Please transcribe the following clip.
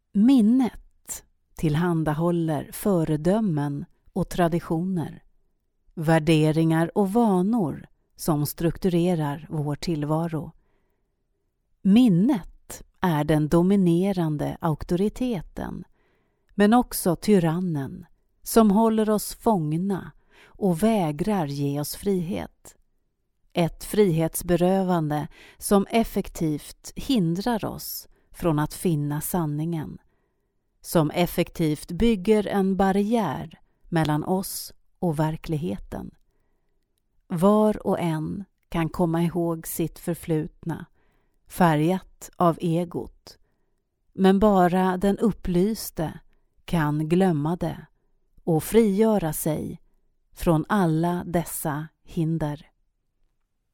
Minnet tillhandahåller föredömen och traditioner, värderingar och vanor som strukturerar vår tillvaro. Minnet är den dominerande auktoriteten, men också tyrannen som håller oss fångna och vägrar ge oss frihet. Ett frihetsberövande som effektivt hindrar oss från att finna sanningen, som effektivt bygger en barriär mellan oss och verkligheten. Var och en kan komma ihåg sitt förflutna, färgat av egot, men bara den upplyste kan glömma det och frigöra sig från alla dessa hinder.